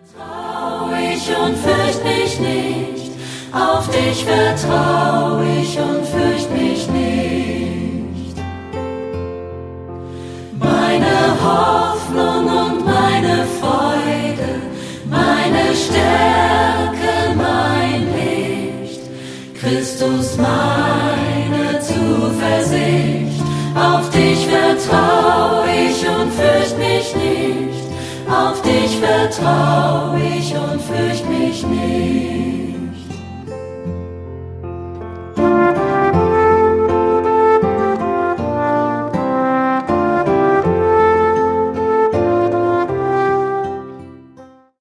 Vertrau ich und fürcht mich nicht, auf dich vertrau ich und fürcht mich nicht. Meine Hoffnung und meine Freude, meine Stärke, mein Licht, Christus meine Zuversicht, auf dich vertrau ich und fürcht mich nicht, auf dich vertrau ich und fürcht